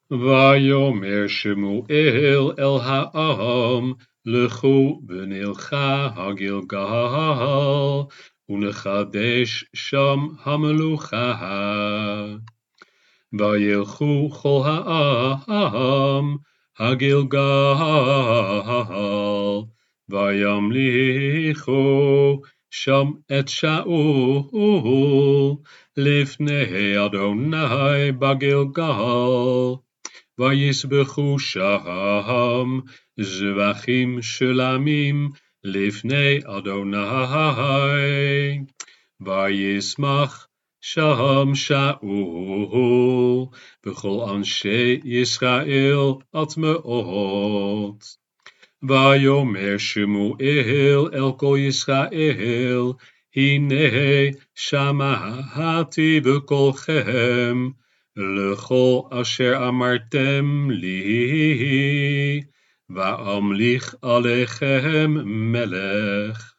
ויאמר שמואל אל העם, לכו ונלכה הגלגל, ונחדש שם המלוכה. וילכו כל העם הגלגל, וימליכו שם את שאול לפני אדוני בגלגל. ויסבחו שם זבחים שלמים לפני אדוני. וישמח שם שאול וכל אנשי ישראל עד מאוד. ויאמר שמואל אל כל ישראל, הנה שמעתי בקולכם לכל אשר אמרתם לי, ואמליך עליכם מלך.